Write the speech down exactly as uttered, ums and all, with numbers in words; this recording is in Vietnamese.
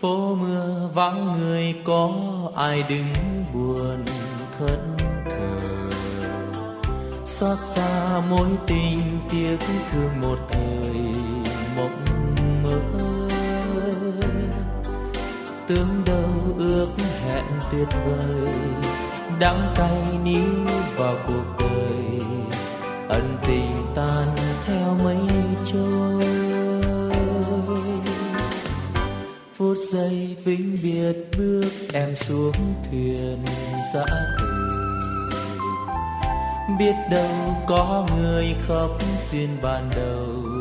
phố mưa vắng người có ai đứng buồn thẫn thờ, xót xa mối tình tiếc thương một thời mộng mơ, tưởng đâu ước hẹn tuyệt vời đắng cay níu vào cuộc đời, ân tình tan theo mây trôi. Phút giây vĩnh biệt bước em xuống thuyền dã rời, biết đâu có người khóc duyên ban đầu